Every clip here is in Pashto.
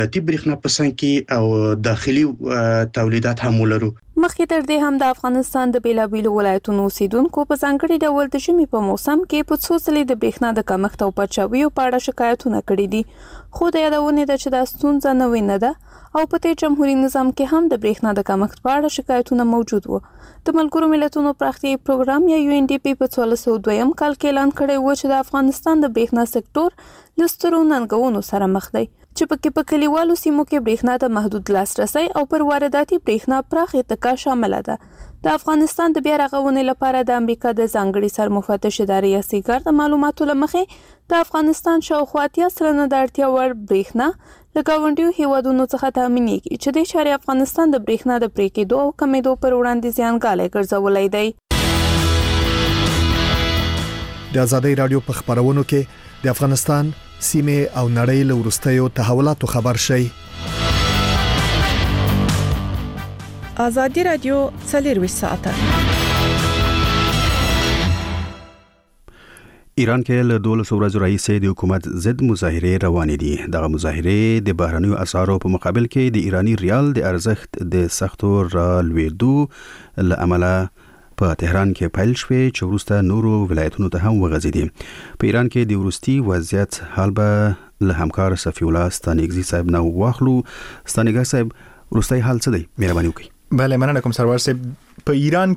تی برېښنا په څنګ کې او داخلي تولیدات هم ولرو. مخکې تر دې هم د افغانستان د بیلابیلو ولایتونو اوسیدونکو په ځانګړي ډول د ژمي په موسم کې په څو ځلې د برېښنا د کمښت او پچاویو په اړه شکایتونه کړي دي، خو د یادونې ده چې دا ستونزه نوې نه ده او په دې جمهوریت نظام کې هم د برېښنا د کمښت په اړه شکایتونه موجود وو. د ملګرو ملتونو پراختیایي پروګرام یا UNDP په 2002 کال کې اعلان کړی و چې د افغانستان د برېښنا سکتور له سترو ننګونو سره مخ دی، چې پکې په کلیوالو سیمو کې برېښنا ته محدود لاسرسي او پر وارداتي برېښنا پراخ اتکا شامل ده. د افغانستان د بیا رغونې لپاره د امریکا د ځانګړي سرمفتش ادارې یا سیګار د معلوماتو له مخې د افغانستان شاوخوا 80% د اړتیا وړ برېښنا له ګاونډیو هیوادونو څخه تامینېږي، چې د شاري افغانستان د برېښنا د پرې کېدو او کمېدو پر وړاندې زیانګالی ګرځولی دی. د ازادۍ رادیو په خبرونو کې د افغانستان سیمه او نړۍ له وروستیو تحولاتو خبر شي. ازادي رادیو 24 ساعته. ایران کې له 12 ورځې راهیسې د حکومت ضد مظاهرې روانې دي. دغه مظاهرې د بهرنیو اسعارو په مقابل کې د ایرانی ریال د ارزښت د سختو رالوېدو له امله په تهران کې پیل شوې، چې وروسته نورو ولایتونو ته هم وغځېدي. په ایران کې د وروستي وضعیت حال به له همکار صفی الله ستانګزي صاحب نو واخلو. ستانګزي صاحب، وروستي حال څه دی؟ مهرباني وکړئ. بله، مننه کوم سرور صاحب. په ایران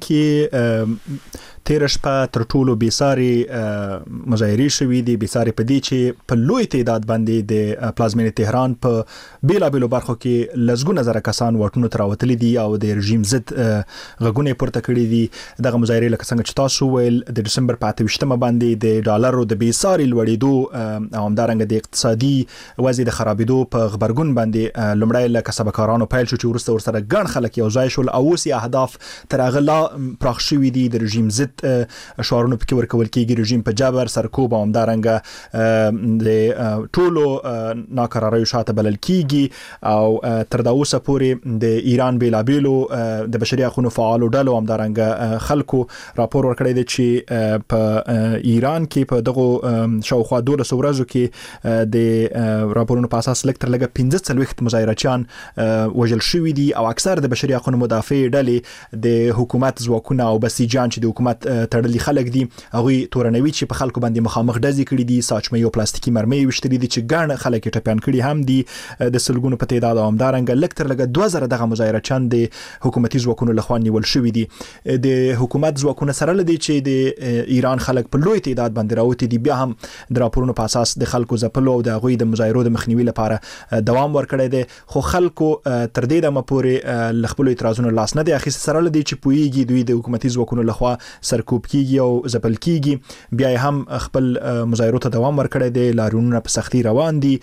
کې تیر شپه تر ټولو بیساري مظاهرې شوې دي، بیساري په دې چې په لوی تعداد باندې د پلازمینې تهران په بیلابیلو برخو کې لزګونه زره کسان واټونو ته راوتلي دي او د رژیم ضد غږونه پورته کړي دي. دغه مظاهرې لکه څنګه چې تاسو ویل د ډسمبر په 28مه باندې د ډالرو د بیساري لوړېدو او همدارنګه د اقتصادي وضع د خرابېدو په خبرګون باندې لومړی له کسبکارانو پیل شو، چې وروسته ورسره ګڼ خلک یو ځای شول او اوس یې اهداف تر هغه لا پراخ شوي دي. د رژیم ضد شعارونه پکې ورکول کېږي، رژیم په جبر، سرکوب او همدارنګه د ټولو ناکراریو شاته بلل کېږي او تر دا اوسه پورې د ایران بیلابیلو د بشري حقوقو فعالو ډلو همدارنګه خلکو راپور ورکړی دی چې په ایران کې په دغه شاوخوا 12 ورځو کې د راپورونو په اساس لږ تر لږه 45 مظاهرچیان وژل شوي دي او اکثر د بشري حقوقو مدافع ډلې د حکومت ځواکونه او بسیجان چې د حکومت تړلي خلک دي، هغوی تورنوي چې په خلکو باندې مخامخ ډزې کړي دي، ساچمې او پلاستیکي مرمۍ وشتري دي چې ګڼ خلک ټپیان کړي هم دي د سلګونو په تعداد. او همدارنګه لږ تر لږه 2000 دغه مظاهرچیان د حکومتي ځواکونو لخوا نیول شوي دي. د حکومت ځواکونه سره لدی چې د ایران خلک په لوی تعداد باندې راوتي دي، بیا هم د راپورونو په اساس د خلکو ځپلو او د هغوی د مظاهرو د مخنیوي لپاره دوام ورکړی دی. خو خلکو تر دې دمه پورې ل خپل اعتراضونو لاس نه دی اخیستی، سره لدی چې پویږي دوی د حکومتي ځواکونو لخوا سرکوب کیږي او ځپل کیږي، بیا هم خپل مظاهرو ته دوام ورکړی دی. لاریونونه په سختي روان دي.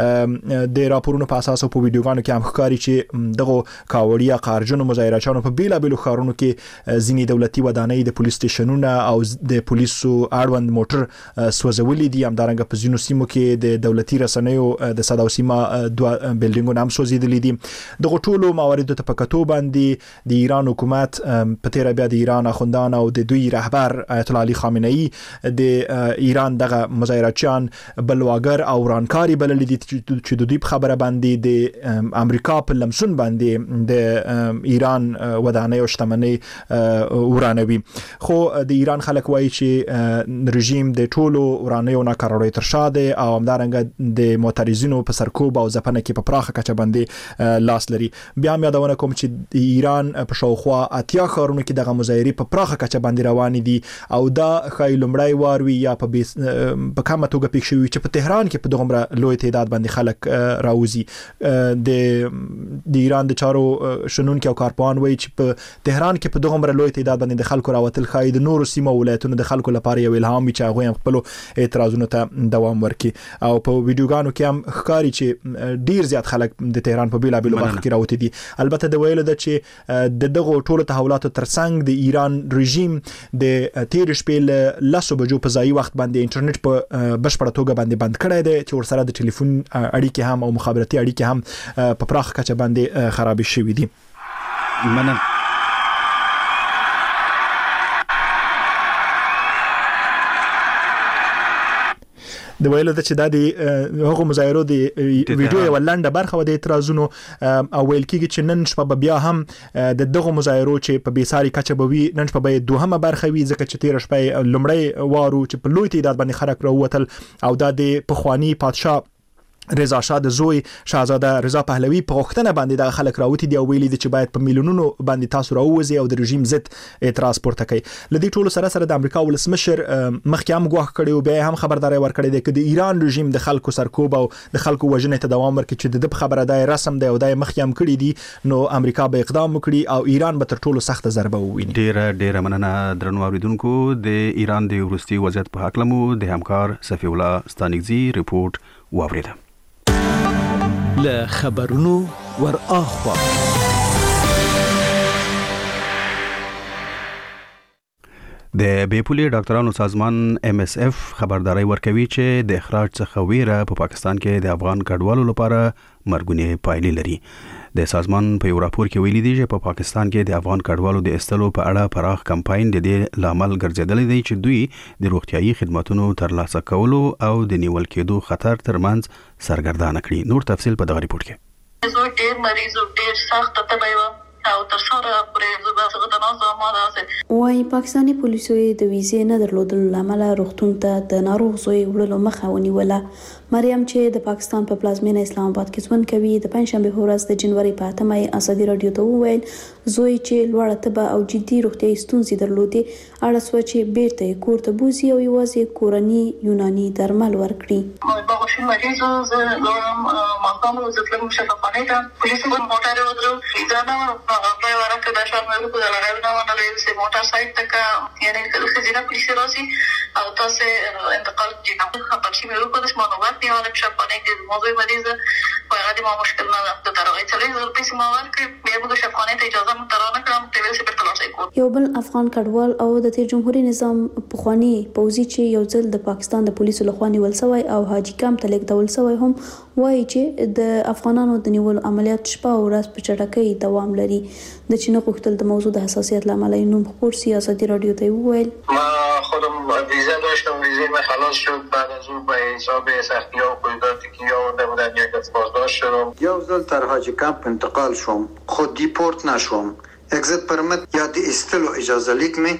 د راپورونو په اساس او په ویډیوګانو کې هم ښکاري چې دغه کاوړیا قارجنو مظاهرچیانو په بیلابیلو ښارونو کې ځینې دولتي ودانۍ، د پولیس سټیشنونه او د پولیسو اړوند موټر سوځولي دي. همدارنګه په ځینو سیمو کې د دولتي رسنیو د صدا او سیما دوه بلډینګونه هم سوځېدلي دي. دغه ټولو مواردو ته په کتو باندې د ایران حکومت په تیره بیا د ایران اخوندان او د دوی رهبر آیت الله علي خامنه‌ای د ایران دغه مظاهرچیان بلواګر او ورانکاري بللي دي، چې د دوی په خبره باندې د امریکا په لمسون باندې د ایران ودانۍ او شتمنۍ ورانوي. خو د ایران خلک وایي چې رژیم د ټولو ورانیو ناکراریو تر شا دی او همدارنګه د معترضینو په سرکوب او ځپنه کې په پراخه کچه باندې لاس لري. بیا هم یادونه کوم چې د ایران په شاوخوا 80 ښارونو کې دغه مظاهرې په پراخه کچه باندې روانې دي او دا ښایي لومړی وار وي یا په کمه توګه پېښ شوي چې په تهران کې په دغومره لوی تعداد باندې خلک راوځي. د ایران د چارو شنونکي او کارپوهان وایي چې په تهران کې په دغومره لوی تعداد باندې د خلکو راوتل ښایي د نورو سیمو ولایتونو د خلکو لپاره یو الهام وي چې هغوی هم خپلو اعتراضونو ته دوام ورکړي. او په ویډیوګانو کې هم ښکاري چې ډیر زیات خلک د تهران په بیلابیلو برخو کې راوتي دي. البته د ویلو ده چې د دغو ټولو تحولاتو ترڅنګ د ایران رژیم د تیر شپې له 10 بجو په ځایي وخت باندې انټرنیټ په بشپړه توګه باندې بند کړی دی، چې ورسره د ټلیفون اړیکې هم او مخابراتي اړیکې هم په پراخه کچه باندې خرابې شوي دي. د ویلو د چې د هغو مظاهرو د ویډیو یو لنډه برخه و د اعتراضونو او ویل کېږي چې نن شپه بیا هم د دغه مظاهرو چې په بیساري کچه به وي نن شپه به دوهمه برخه وي ځکه چې تیر شپه لومړی وارو چې په لوی تعداد باندې خلک راووتل او د پخوانی پادشاه رضا شاه د زوی شاهزاده رضا پهلوي په غوښتنه باندې د خلک راوتی دی او ویلي دي چې باید په میلیونونو باندې تاسو راووځي او د رژیم ضد اعتراض پورته کوي. لدی ټولو سره د امریکا ولسمشر مخکې هم غوښ کړي او بیا هم خبرداري ورکړي دی چې د ایران رژیم د خلکو سرکوب او د خلکو وژنې ته دوام ورکړي چې د خبره ده رسم دی او د مخکې هم کړي دي نو امریکا به اقدام وکړي او ایران به تر ټولو سخت ضربه وویني. ډیره مننه درنو اوریدونکو. د ایران د وروستي وضعیت په حق لمو د همکار صفی الله ستانګزی ریپورت واوریده. له خبرونو ور اخوا د بیپولي ډاکټرانو سازمان MSF خبرداري ورکوي چې د اخراج څخه ویره په پاکستان کې د افغان کډوالو لپاره مرګونی پایلې لري. د سازمان په یو راپور کې ویلي دی چې په پاکستان کې د افغان کډوالو د استلو په اړه پراخ کمپاین د دې لامل ګرځیدلی دی چې دوی د روغتيایي خدماتو ترلاسه کولو او د نیول کېدو خطر ترمنځ سرګردانه کړي. نور تفصیل په دغه ریپورت کې. زه ډېر مریض او ډېر سخت تبه یم او تر څو پرې زه د نازو ماده وايي پاکستاني پولیسو د ویزې نه درلودلو لامل روغتون ته د ناروغ زوی وړلو مخه ونیوله. مریم چې د پاکستان په پلازمینه اسلام آباد کې ژوند کوي د پنځشنبه په ورځ د جنوري په 8 ازادي رادیو ته وویل زوی چې لوړه تبه او جدي روغتيایي ستونزې درلودې اړه سوچ چې بیرته کور ته بوزي او یوازې کورني یوناني درمل ورکړي. ما غوښتل مریض زه لورم ماقام زتلم شفاخانه ته پولیس په موټر ودرو ځانه په ورکه د شامل کو د لړاو نه ولې موټر سایت تک یعنی خزینه پولیس راځي او تاسو انتقال جناب خبر شي مې وکړ د معلومات دی او شفاخانه کې موضوع مریض په هغه د ما مشکل نه د ترغه چلې زر پیسې ما ورکړ بیا موږ شفاخانه ته اجازه مترانه کړم ته ویل چې په تلاشي کو. یو بل افغان کډوال او د تیر جمهوریت نظام پخوانی پوځي چې یو ځل د پاکستان د پولیسو لخوا نیول شوی او حاجی کام ته لیږدول شوی هم وایي چې د افغانانو د نیول عملیات شپه او ورځ په چټکۍ دوام لري. د چین غوښتل د موضوع د حساسیت لامل نوم خبر سیاسي رادیو ته وویل ما خودم ویزا داشتم ویزا من خلاص شد بعد از اون به حساب سختی ها و قیوداتی که یاونده بودن یک از بازداشت شدم یو ځل تر حاجی کمپ انتقال شوم خود دیپورت نشوم اگزیت پرمت یا د استلو اجازه لیک می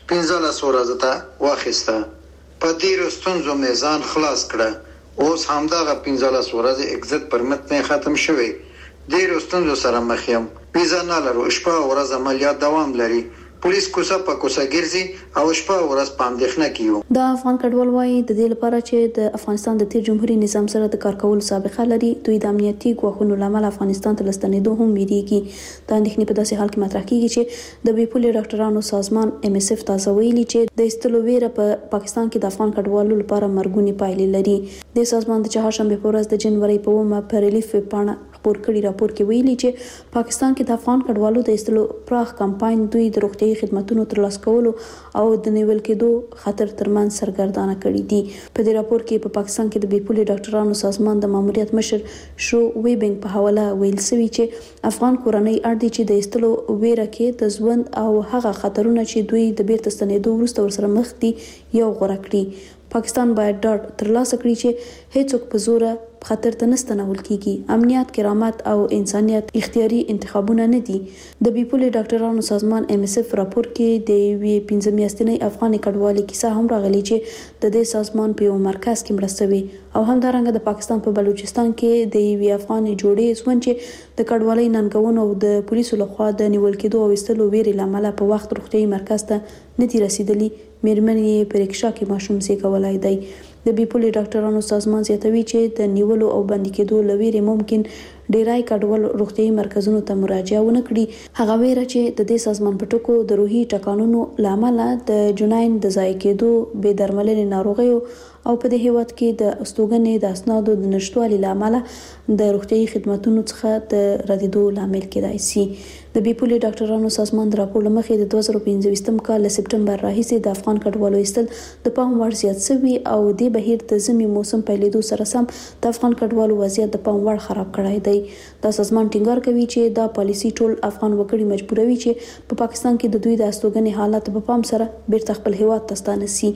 15 ورځې ته واخیسته په دې ستونزو میزان خلاص کړه اوس همدغه 15 ورځې اگزیت پرمت نه ختم شوی ډیر ستونزو سره مخ یم ویزا نه لرو شپه ورځ عملیات دوام لري پولیس کوڅه په کوڅه ګرځي او شپه ورځ په اندېښنه کې یو. د افغان کډوال وايي د دې لپاره چې د افغانستان د تیر جمهوریت نظام سره د کار کولو سابقه لري دوی د امنیتي ګواښونو لامل افغانستان ته لستنېدو هم ویریږي. د اندېښنې په داسې حال کې مطرح کیږي چې د بیپولي ډاکټرانو سازمان MSF تاسو ویلي چې د استلو ویره په پاکستان کې د افغان کډوالو لپاره مرګونی پایلې لري. د سازمان د چهارشنبه په ورځ د جنوري په 1 په ریلیف پاڼه خبر کړي راپور کې ویلي چې پاکستان کې د افغان کډوالو د استلو پراخ کمپاین دوی د روغتيایي خدماتو ترلاسه کولو او د نیول کېدو خطر ترمن سرګردانه کړي دي. په دې راپور کې په پاکستان کې د بیپولي ډاکټرانو سازمان د ماموریت مشر شو ویبنګ په حواله ویل شوی چې افغان کورنۍ اړ دي چې د استلو ویره کې د ژوند او هغه خطرونه چې دوی د بیرته ستنېدو وروسته ورسره مخ دي یو غوړه کړي. پاکستان باید ډاډ ترلاسه کړي چې هیڅوک په زور خطر ته نستنول کیږي. امنیت، کرامت او انسانیت اختیاري انتخابونه نه دي. د بیپولي ډاکټرانو سازمان MSF راپور کې د یوې 15 میاشتنۍ افغاني کډوالۍ کیسه هم راغلي چې د دې سازمان په یو مرکز کې مړه شوی او همدارنګه د پاکستان په بلوچستان کې د یوې افغاني جوړې ژوند چې د کډوالۍ ننګونو او د پولیسو لخوا د نیول کېدو او استلو ویرې لامل په وخت روغتيایي مرکز ته نه دي رسیدلي مېرمنې په رکشا کې ماشوم زیږولای دی. د بیپولي ډاکټرانو سازمان زیاتوي چې د نیولو او بندي کېدو لویرې ممکن ډیرای کډوال روغتيایي مرکزونو ته مراجعه ونه کړي. هغه ویره چې د دې سازمان په ټکو د روحي ټکانونو لامل د جناین د ځای کېدو بې درملنې ناروغیو او په دې هیواد کې د استوګنې د اسنادو د نشټوالي لامل د روغتيایي خدماتو څخه د ردیدو لامل کېدای شي. د بیپولي ډاکټرانو سازمان د راپور لمخې د 2015 کال سپټمبر راهیسې د افغان کډوالو استل د پام وړ زیات شوی او د بهیر د زمي موسم پیلېدو سره سم د افغان کډوالو وضعیت د پام وړ خراب کړای دی. دا سازمان ټینګار کوي چې دا پالیسي ټول افغان وګړي مجبوروي چې په پاکستان کې د دوی د استوګنې حالت په پام سره بیرته خپل هیواد ته ستانه شي.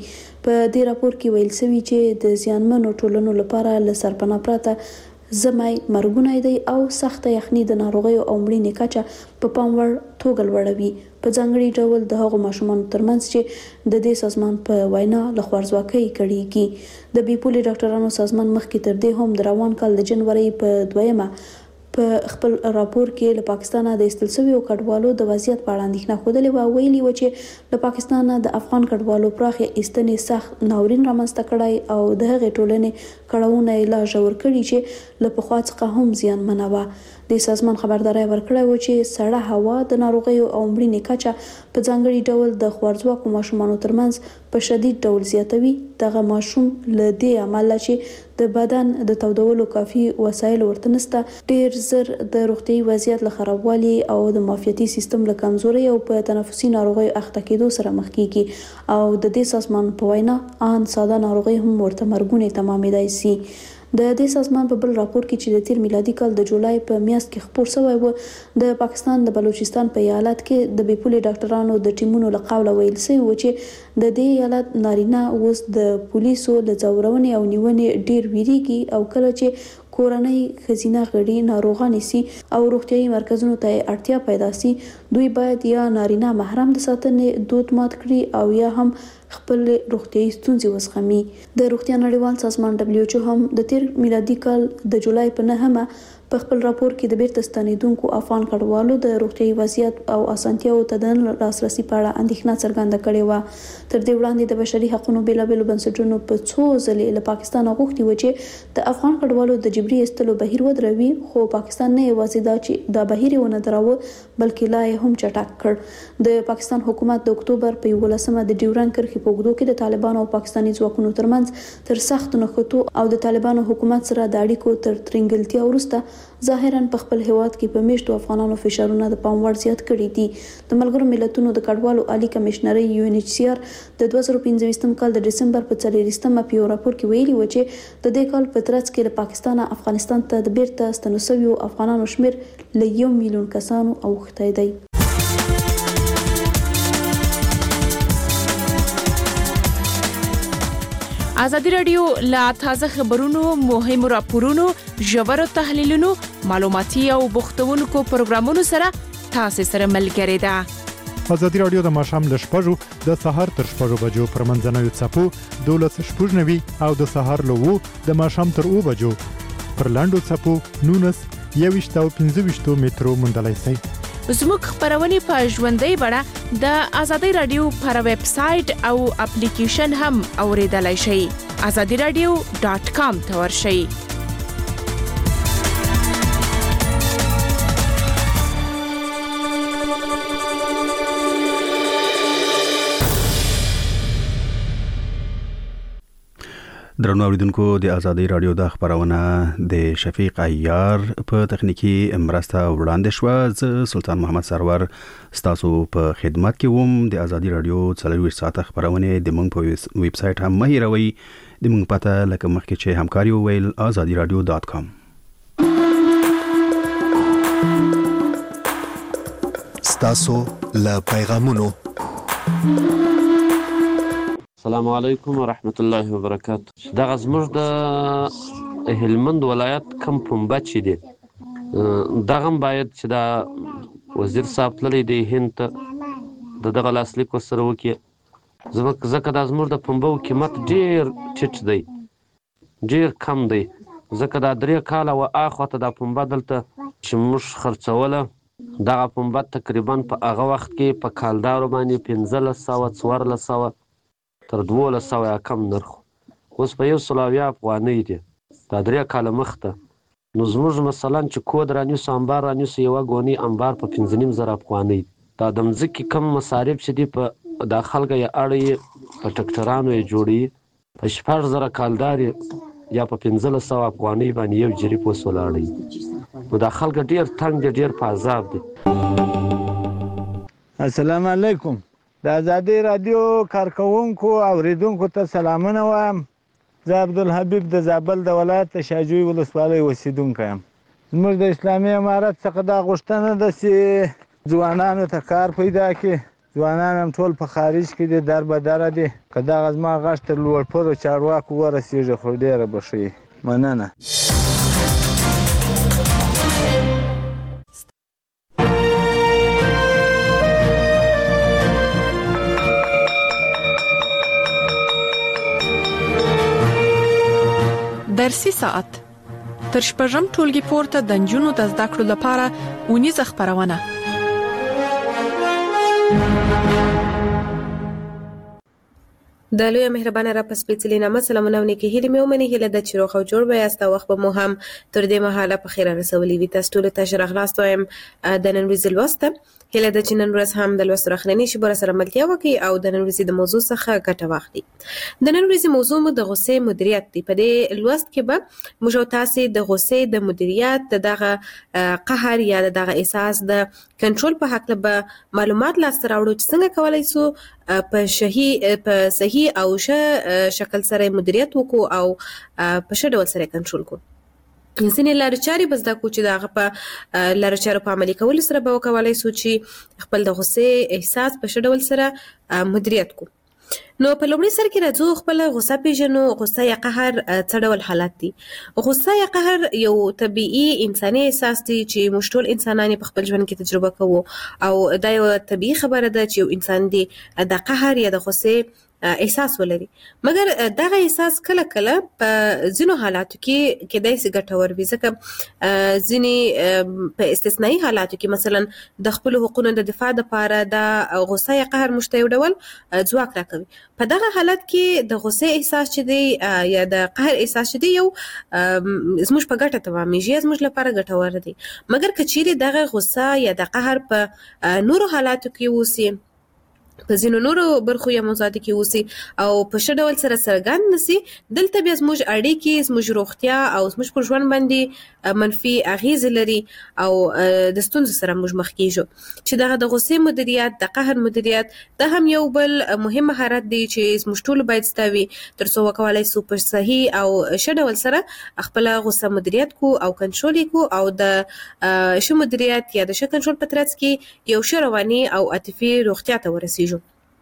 په دې راپور کې ویل شوی چې د زیانمنو ټولنو لپاره له سرپناه پرته زمای مرګونه دی او سخت یخني د ناروغیو او مړینې کچه په پام وړ توګه لوړوي په ځانګړي ډول د هغو ماشومانو ترمنځ چې د دې سازمان په وینا له خوارځواکۍ کړيږي د بیپولي ډاکټرانو سازمان مخکې تر دې هم د روان کال د جنوري په 2 په خپل راپور کې له پاکستانه د ایستل شویو کډوالو د وضعیت په اړه اندېښنه خوده و ویلي و چې له پاکستانه د افغان کډوالو پراخه ایستنې سخت ناورین رامنځته کړای او د هغې ټولنې کړهونه لا ژور کړي چې له پخوا څخه هم زیانمنه وه د سازمان خبرداري ورکړی و چې سړه هوا د ناروغیو او مړینې کچه په ځانګړي ډول د خوارځواکو ماشومانو ترمنځ په شدید ډول زیاتوي دغه ماشوم له دې عمله چې د بدن د تودولو کافي وسایل ورته نشته ډیر زر د روغتي وضعیت له خرابوالي او د معافیتي سیستم له کمزوري او په تنفسي ناروغیو اخته کېدو سره مخ کیږي او د دې سازمان په وینا ان ساده ناروغي هم ورته مرګونه تمامېدای شي د دې سازمان په بل راپور کې چې د تیر میلادي کال د جولای په میاشت کې خپور شوی و د پاکستان د بلوچستان په ایالت کې د بیپولي ډاکټرانو د ټیمونو له قوله ویل شوی و چې د دې ایالت نارینه اوس د پولیسو له ځورونې او نیونې ډیر ویریږي او کله چې کورنۍ خزینه غړي ناروغان سي او روغتيایي مرکزونو ته اړتیا پیدا سي دوی باید یا نارینه محرم د ساتنې دود مات کړي او یا هم خپل روغتيایي ستونزې وزغمي د روغتیا نړیوال سازمان WHO هم د تیر میلادي کال د جولای په 9 په خپل راپور کې د بیرته ستنیدونکو افغان کډوالو د روغتيایي وضعیت او اسانتیاو ته د لاسرسي په اړه اندېښنه څرګنده کړې و تر دې وړاندې د بشري حقوقو بیلابېلو بنسټونو په څو ځلې له پاکستان غوښتي و چې د افغان کډوالو د جبري ایستلو بهیر ودروي خو پاکستان نه یوازې دا چې دا بهیر ونه دراوه بلکې لا هم چټک کړ د پاکستان حکومت د اکتوبر په 11مه د ډیورن کرښې په اوږدو کې د طالبانو او پاکستاني ځواکونو ترمنځ تر سخت نښتو او د طالبانو حکومت سره د اړیکو تر ترنګلتیا وروسته ظاهرا په خپل هیواد کې په میشتو افغانانو فشارونه د پام وړ زیات کړي دي د ملګرو ملتونو د کډوالو عالی کمشنري UNHCR د 2015 کال د دسمبر په 4مه په راپور کې ویلي و چې د دې کال په ترڅ کې له پاکستانه افغانستان ته د بیرته ستنو شویو افغانانو شمیر له 1 میلیون کسانو اوښتی دی ازادي رادیو لا تازه خبرونو مهمو راپورونو ژورو تحلیلونو معلوماتي او بوختونکو پروګرامونو سره تاسو سره ملګری ده ازادي رادیو د ماشام ل شپږو د سهار تر 6 بجو پر منځنوي چپو 12:00 او د سهار له 2 د ماشام تر 2 بجو پر لاندو چپو 19 او 15 مترو مندلای سي زموږ خبرونه په ژوندۍ بڼه د ازادي رادیو پر ویب سټ او اپلیکیشن هم اوریدلای شئ azadiradio.com ته ورشئ درنو اوریدونکو د ازادي رادیو د خبرونه د شفیق عیار په تخنیکی مرسته وړاندې شو ز سلطان محمد سرور ستاسو په خدمت کې ووم د ازادي رادیو 24 ساعت خبرونه د مونږ په ویب سټ هم مهیروي د مونږ پته لکه مخکې چې همکاري ویل azadiradio.com ستاسو له پیغامونو السلام علیکم ورحمت الله وبرکاته دا زموږ د هلمند ولایت کم پنبه چې دی دغه باید چې دا وزیر صاحب تللی دی هند ته دغه لاسلیک ورسره وکړي ځکه دا زموږ د پنبو قیمت ډیر ټیټ دی ډیر کم دی ځکه دا 3 کاله و اخوته دا پنبه دلته چې موږ خرڅوله دغه پنبه تقریبا په هغه وخت کې په کالدارو باندې 1500 1400 تر 1200 یا کم نرخ اوس په 100 افغانۍ دی دا 3 کاله مخته نو زموږ مثلا چې کود رانیسو انبار رانیسو یو غونی انبار په 15,000 افغانۍ دا د مځکې کم مصارف چې دی په د خلکو یې اړې په ټکټرانو یې جوړي په 4000 کالدار یا په 1500 افغانۍ باندې یو جریب وسولاړي نو دا خلک ډیر تنگ ډیر په عذاب دي السلام علیکم د ازادي رادیو کارکونکو او اوریدونکو ته سلامونه وایم زه عبدالحبیب د زابل د ولایت شاجوی ولسوالۍ اوسیدونکی یم زموږ د اسلامي امارت څخه دا غوښتنه ده چې ځوانانو ته کار پیدا کړي ځوانان هم ټول په خارج کې دي، در به دره دي. که دغه زما غږ تر لوړپوړو چارواکو ورسېږي خو ډېره به ښه وي. مننه. درسي ساعت تر شپږم ټولګي پورته د نجونو د زده کړو لپاره اونیزه خپرونه. د لوی مهربانه را پس پیڅلې نامه سلامونه ونکي هلي مې ومني هله د چروخ او جوړ به یاستا وخت به مو هم تر دې مهاله په خیره رسولي وي. تاسو ټول ته شرح لاستو يم د نن ورځې لوسته هله د چنن ورځ هم د لوست راخلنی شي بر سره ملتیا وکي او د نن ورځې د موضوع څخه ګټه واخلي. د نن ورځې موضوع مو د غصې مدیریت دی. په دې لوست کې به موږ تاسو د غصې د مدیریت دغه قهر یا دغه احساس د کنټرول په حق له معلومات لاسته راوړو چې څنګه کولای سو په صحیح او شکل سره مدیریت وکړو او په ښه ډول سره کنټرول وکړو. ځینې لارې چارې به زده کړو چې دغه په لارې چارو په عملي کولو سره به وکولای سو چې خپل د غصې احساس په ښه ډول سره مدیریت کړو. نو په لومړي سر کې راځو خپل غصه پیژنو. غصه یا قهر څه ډول حالت دي؟ غصه یا قهر یو طبيعي انساني احساس دی چې موږ ټول انسانان په خپل ژوند کې تجربه کوو او دا یو طبيعي خبره ده چې یو انسان دی د قهر یا د غصې احساس ولري. مګر دغه احساس کله کله په ځینو حالاتو کې کېدای شي ګټور وي، ځکه ځینې په استثنایی حالاتو کې مثلا د خپل حقوقو د دفاع لپاره د غصه یا قهر مشته یو ډول ځواک راکوي. په دغه حالت کې د غصې احساس چې دی یا د قهر احساس چې دی یو زموږ په ګټه تمامېږي، زموږ لپاره ګټور دی. مګر کچېرې دغه غصه یا د قهر په نورو حالاتو کې وسی، په ځینو نورو برخو یا موضوعاتو کې اوسي او په ښه ډول سره څرګند نشي، دلته بیا زموږ اړیکې، زموږ روغتیا او زموږ پر ژوند باندې منفي اغیز لري او د ستونزو سره موږ مخ کیږو. چې دغه د غصې مدیریت، د قهر مدیریت دا هم یو بل مهم مهارت دی چې زموږ ټول باید ستوي ترڅو وکولای سو په صحیح او ښه ډول سره خپل غصه مدیریت کو او کنټرول کو او د ښه مدیریت یا د ښه کنټرول په ترڅ کې یو ښه رواني او عاطفي روغتیا ته ورسیږو.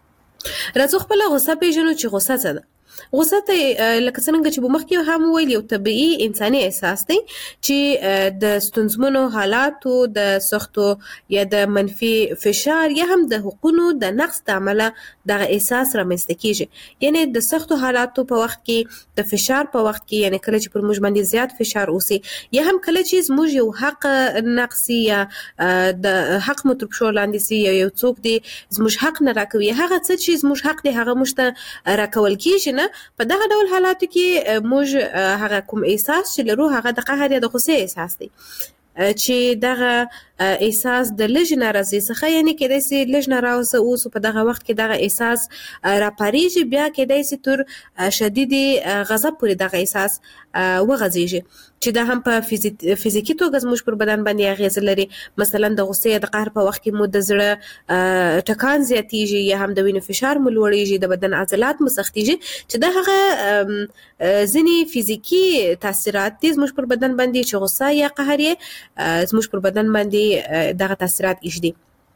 راځو خپل غصه پیژنو چې غصه څه ده. غصه ته لکه څنګه چې مخکې هم ویل یو طبيعي انساني احساس دی چې د ستونزمنو حالاتو، د سختو یا د منفي فشار یا هم د حقوقو د نقص د عمله دغه احساس رامنځته کیږي. یعنی د سختو حالاتو په وخت کې، د فشار په وخت کې، یعنی کله چې پر موږ باندې زیات فشار اوسي یا هم کله چې موږ یو حق نقص یا د حق متربشو لاندې سي یا یو څوک دی زموږ حق نه راکوي، هغه څه چې زموږ حق دی هغه موږ ته راکول کیږي نه. په دغه ډول حالاتو کې موږ هغه کوم احساس چې لرو هغه د قهر یا د غصې احساس دی چې دغه احساس د لږ ناراضي څخه، یعنی کېدای شي لږ ناراضه اوس په دغه وخت کې دغه احساس راپاریږي، بیا کېدای شي تر شدید غضب پورې دغه احساس وغځيږي چې دا هم په فزیکی توګه زموږ پر بدن باندې اغیز لري. مثلا د غصې د قهر په وخت کې مو د زړه ټکان زیاتیږي یا هم د وینې فشار مو لوړیږي، د بدن عضلات مو سختیږي چې دا هغه ځینی فزیکی تاثیرات دي زموږ پر بدن باندې چې غصه یا قهر یې زموږ پر بدن باندې دغه تاثیرات ایجدي.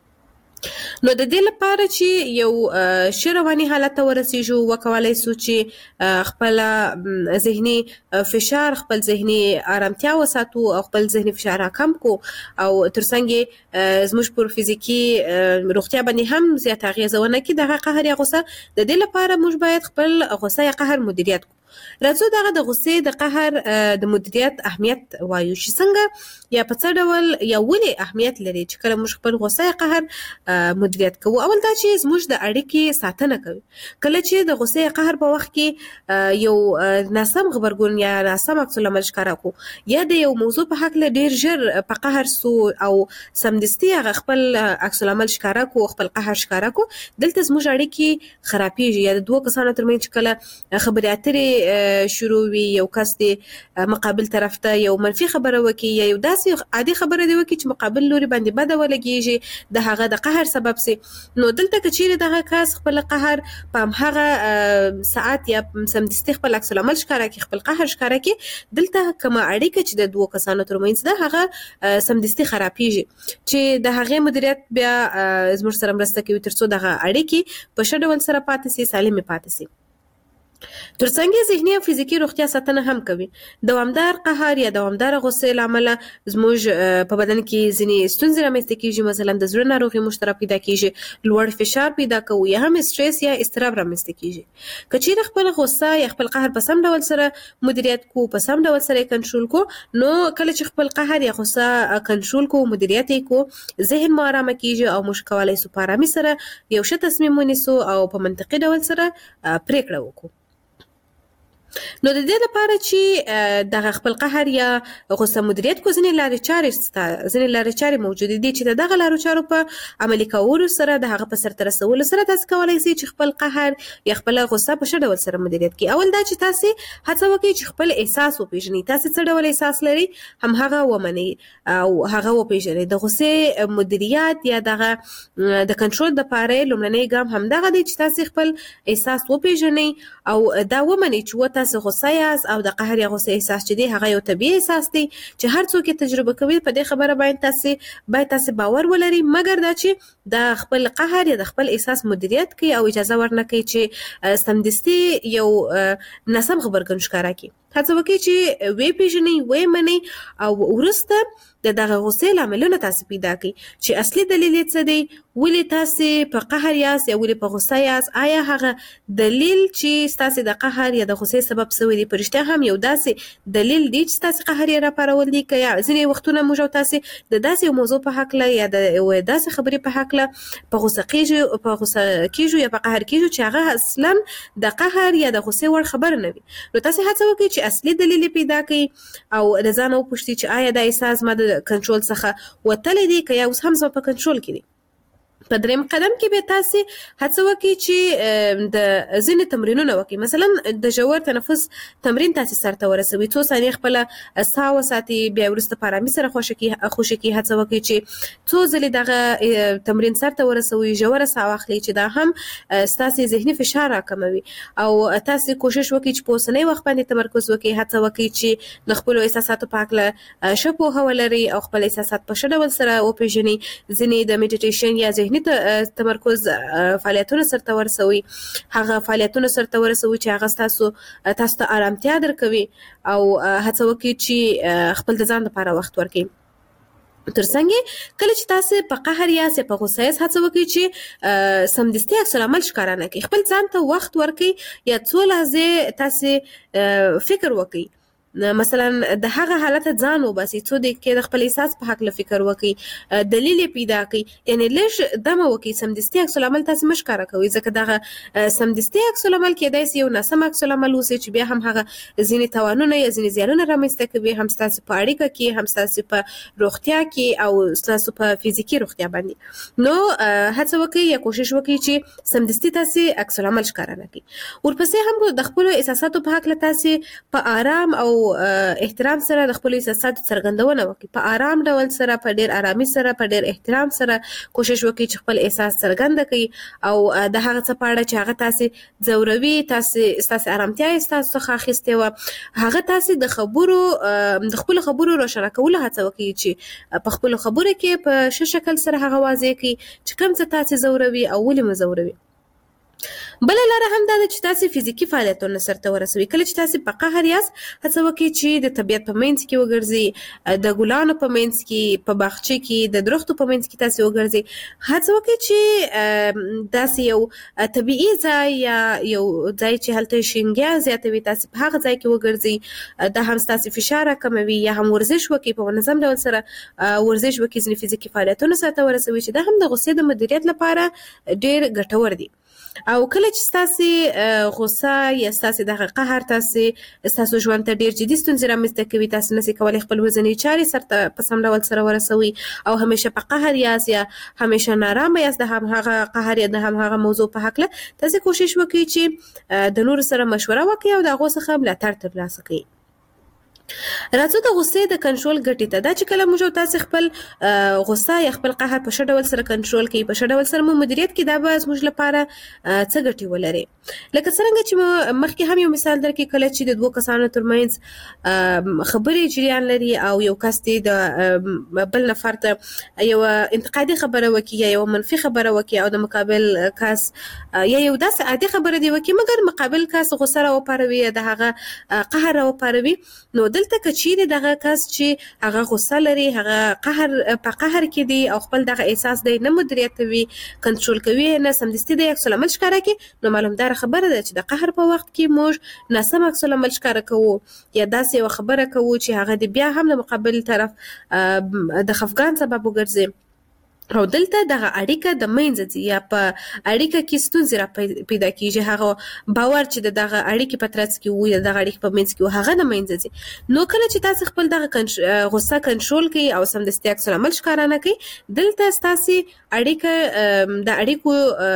نو د دې لپاره چې یو شرواني حالت ورسیږو وکولای سو چې خپل ذهني فشار، خپل ذهني آرامتیا وساتو او خپل ذهني فشار کم کو او ترڅنګ زموږ پر فزیکی روغتیا باندې هم زیات اغیز ونه کړي. دغه قهر یا غصه د دې لپاره موږ باید خپل غصه یا قهر مدیریت کو. راځو دغه د غصې د قهر د مدیریت اهمیت وایو چې څنګه یا په څه ډول یا ولې اهمیت لري چې کله موږ خپل غصه یا قهر مدیریت کوو. اول دا چې زموږ د اړیکې ساتنه کوي. کله چې د غصې یا قهر په وخت کې یو ناسم خبرګون یا ناسم عکس العمل ښکاره کو یا د یو موضوع په حق له ډیر ژر په قهر سو او سمدستي هغه خپل عکس العمل ښکاره کو، خپل قهر ښکاره کو، دلته زموږ اړیکې خرابېږي. یا د دوه کسانو ترمنځ کله خبرې اترې دې شروع وي یو کس دې مقابل طرف ته یو منفي خبره وکي یا یو داسې عادي خبره دی وکي چې مقابل لوري باندې بده ولګيږي د هغه د قهر سبب سي نو دلته کچېره دغه کس خپل قهر په هغه ساعت یا سمدستي خپل عکس العمل ښکارا کی خپل قهر ښکارا کی دلته کومه اړیکه چې د دوه کسانو ترمنځ ده هغه سمدستي خرابېږي چې د هغه مدیریت بیا زموږ سره مرسته کوي ترڅو دغه اړیکې په ښه ډول سره پاتې سي سالمه پاتې سي ترڅنګ ذهني او فزیکی روغتیا ساتنه هم کوي دوامدار قهر یا دوامدار غصه لامل زموږ په بدن کې ځینې ستونزې رامنځته کیږي مثلا د زړه ناروغي مشترک پیدا کیږي لوړ فشار پیدا کوي یا هم استرس یا اضطراب رامنځته کیږي کچېره خپل غصه یا خپل قهر په سم ډول سره مدیریت کو په سم ډول سره کنټرول کو نو کله چې خپل قهر یا غصه کنټرول کو مدیریت کو ذهن مو آرام کیږي او مشکوالای سو په آرامي سره یو ښه تصمیم ونیسو او په منطقي ډول سره پریکړه وکړو نو د دې لپاره چې د خپل قهر یا غصه مدیریت کو ځینې لارې چارې موجود دي چې دغه لارو چارو په عملي کولو سره د هغه په سرته رسولو سره تاسو کولای شئ چې خپل قهر یا خپل غصه په ښه ډول سره مدیریت کړئ اول دا چې تاسو هڅه وکړئ چې خپل احساس وپیژنئ تاسو څه ډول احساس لرئ هم هغه ومنئ او هغه وپیژنئ د غصې مدیریت یا دغه د کنټرول د پاره لومړنی ګام هم دغه دی چې تاسو خپل احساس وپیژنئ او دا ومنئ چې تاسو غصه یاست او د قهر یا غصه احساس چې دی هغه یو طبيعي احساس دی چې هر څوک تجربه کوي په دې خبره باید تاسو باور ولرئ مګر دا چې د خپل قهر یا د خپل احساس مدیریت کوي او اجازه ورنکړي چې سمدستي یو ناسم خبرګون ښکارا کوي هڅه وکړئ چې وی پیژنئ وی منئ او ورسته دغه غصې لاملونه تاسو پیدا کړئ چې اصلي دلیل یې څه دی ولې تاسو په قهر یاست یا ولې په غصه یاست آیا هغه دلیل چې تاسو د قهر یا د غصې سبب سوی دی پرشته هم یو داسې دلیل دی چې تاسو قهر یې راپارول دي که یا ځینې وختونه موږ تاسو د داسې موضوع په حق له یا د داسې خبرې په حق له په غصه کېږو یا په قهر کېږو چې هغه اصلا د قهر یا د غصې وړ خبر نه وي نو تاسو هڅه وکړئ چې اصلي دلیل پیدا کړئ او د ځان وپوښتئ چې آیا دا احساس ما د کنټرول څخه وتلی دی که یا اوس هم زما په کنټرول کې دی په دریم قدم کې به تاسو هڅه وکړئ چې د ځینې تمرینونه وکړئ مثلا د ژور تنفس تمرین تاسو سره ورسوي څو ثانیې خپل ساه وساتئ بیا وروسته په آرامۍ سره خوشې کې هڅه وکړئ چې څو ځلې دغه تمرین سره ورسوي ژوره ساه واخلئ چې دا هم ستاسو ذهني فشار راکموي او تاسو کوشش وکړئ چې په اوسنۍ وخت باندې تمرکز وکړئ هڅه وکړئ چې د خپل احساساتو په اړه ښه پوهه ولرئ او خپل احساسات په ښه ډول سره وپیژنئ ځینې د میډیټیشن یا ذهني تمرکز فعالیتونه سره ورسوي هغه فعالیتونه سره ورسوي چې هغه تاسو ته آرامتیا درکوي او هڅه وکړئ چې خپل د ځان لپاره وخت ورکړئ ترڅنګ کله چې تاسو په قهر یا په غصه هڅه وکړئ چې سمدستي عکس العمل ښکارا نه کړئ خپل ځان ته وخت ورکړئ یا څو لحظې تاسو فکر وکړئ مثلا د هغه حالت ځان وباسي څو د خپل احساس په حق له فکر وکړي دلیل پیدا کړي یعنی لږ دمه وکړي سمدستي عکس العمل تاسو مشکاره کوي ځکه دغه سمدستي عکس العمل کېدای شي یو ناسم عکس العمل وسی چې بیا هم هغه ځینې توانونه یا ځینې زیانونه رامنځته کوي هم تاسو په اړیکه کې هم تاسو په روغتیا کې او تاسو په فزیکی روغتیا باندې نو هڅه وکړئ یا کوشش وکړئ چې سمدستي تاسو عکس العمل ښکاره نه کړئ ورپسې هم د خپل احساساتو په حق له تاسو په آرام او احترام سره د خپل احساساتو څرګندونه وکړي په آرام ډول سره په ډیر آرامي سره په ډیر احترام سره کوشش وکړي چې خپل احساس څرګند کړي او د هغه څه په اړه چې هغه تاسو ځوروي تاسو آرامتیا تاسو څخه اخیستې و هغه تاسو د خپل خبرو روښانه کولو هڅه وکړي چې په خپل خبرو کې په ښه شکل سره هغه واضح کړي چې کوم څه تاسو ځوروي او ولې مزوروي بل لاره هم دا چې تاسو فزیکی فعالیتونه سره ورسوي کله چې تاسو په قهر یاست هڅه وکړئ چې د طبیعت په منځ کې وګرځئ د ګلانو په منځ کې په باغچه کې د درختو په منځ کې تاسو وګرځئ هڅه وکړئ چې تاسو یو طبیعي ځای یا یو ځای چې هلته شینګیا زیاتوي تاسو په هغه ځای کې وګرځئ دا هم تاسو فشار کموي یا هم ورزش وکړئ په منظم ډول سره ورزش وکړئ ځینې فزیکی فعالیتونه سره ورسوي چې دا هم د غصې د مدیریت لپاره ډېر ګټور دي او کله کله چې تاسو غوسه یا تاسو د قهر تاسو ژوند ته ډیر جدي ستونزې رامنځته کوي، تاسو نشئ کولای خپل ورځنی چارې سره په سم ډول سره ورسوي او همیشه په قهر یاست یا همیشه نارامه یاست د هغه قهر یا د هغه موضوع په حق له تاسو کوشش وکړئ چې د نور سره مشوره وکړئ او د هغه څخه ملاتړ ترلاسه کړئ. راځو د غوسې د کنټرول ګټې ته. دا چې کله موږ تاسو خپل غوسه یا خپل قهر په ښه ډول سره کنټرول کړئ، په ښه ډول سره مدیریت کړئ، دا به زموږ لپاره څه ګټې ولري. لکه څنګه چې مخکې هم یو مثال درکړم، کله چې د دوه کسانو ترمنځ خبرې جریان لري او یو کس د بل نفر ته یو انتقادي خبره وکړي یا یو منفي خبره وکړي او د مقابل کس یا یو داسې عادي خبره دی وکړي مګر مقابل کس غوسه راوپاروي یا د هغه قهر راوپاروي، نو دلته کچېرې دغه کس چې هغه غوسه لري، هغه په قهر کې دی او خپل دغه احساس دی نه مدیریتوي، کنټرول کوي، نه سمدستي د عکس العمل ښکاره کوي، نو معلومداره خبره ده چې د قهر په وخت کې موږ ناسم عکس العمل ښکاره کوو یا داسې یوه خبره کوو چې هغه د بیا هم د مقابل طرف د خفګان سبب وګرځي او دلته دغه اړیکه د منځ ځي یا په اړیکه کې ستونزې را پیدا کیږي، هغه باور چې دغه اړیکې په ترڅ کې وي، دغه اړیکې په منځ کې وي، هغه د منځ ځي. نو کله چې تاسو خپل دغه غوسه کنټرول کړئ او سمدستي عکس العمل ښکاره نه کړئ، دلته ستاسو اړیکه د اړیکو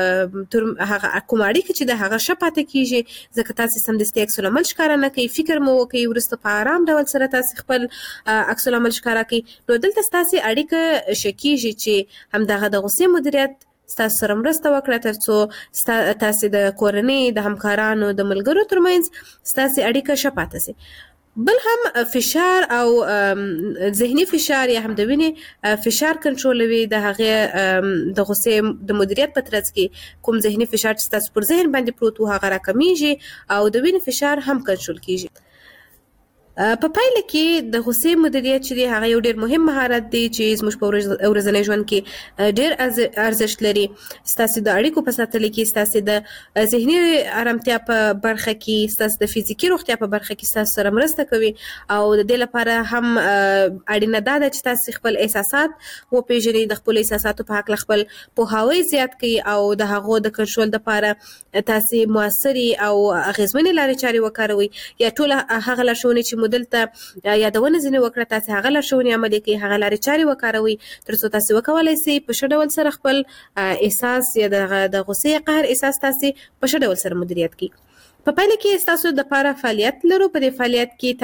هغه کوم اړیکه چې د هغه ښه پاتې کیږي، ځکه تاسو سمدستي عکس العمل ښکاره نه کړئ، فکر مو وکړئ، وروسته په آرام ډول سره تاسو خپل عکس العمل ښکاره کړئ، نو دلته ستاسو اړیکه ښه کیږي چې همدغه د غوسې مدیریت ستاسو سره مرسته وکړه ترڅو تاسو د کورنۍ د همکارانو د ملګرو ترمنځ ستاسو اړیکه ښه پاتې شي. بل هم فشار او ذهني فشار یا هم د وینې فشار کنټرولوي، د هغه د غوسې د مدیریت په ترڅ کې کوم ذهني فشار چې تاسو پر ذهن باندې پروت وو هغه راکمیږي او د وینې فشار هم کنټرول کیږي. په پایله کې د غوسې مدیریت چې دی هغه یو ډېر مهم مهارت دی چې زموږ په ورځني ژوند کې ډېر ارزښت لري. ستاسو د اړیکو په ساتلو کې، ستاسو د ذهني آرامتیا په برخه کې، ستاسو د فزیکي روغتیا په برخه کې ستاسو سره مرسته کوي او د دې لپاره هم اړینه ده چې تاسو خپل احساسات وپېژنئ، د خپل احساساتو په حق خپل پوهاوی زیات کړئ او د هغو د کنټرول لپاره تاسو موثري او اغیزمنې لارې چارې وکاروئ یا ټول هغه لارښوونې چې دلته یادونه ځینې وکړه، تاسو هغه لارښوونې عملي کړئ، هغه لارې چارې وکاروئ ترڅو تاسو وکولای شئ په ښه ډول سره خپل احساس یا د غوسې قهر احساس تاسو په ښه ډول سره مدیریت کړئ. په پایله کې تاسو د لپاره فعالیت لرو. په دې فعالیت کې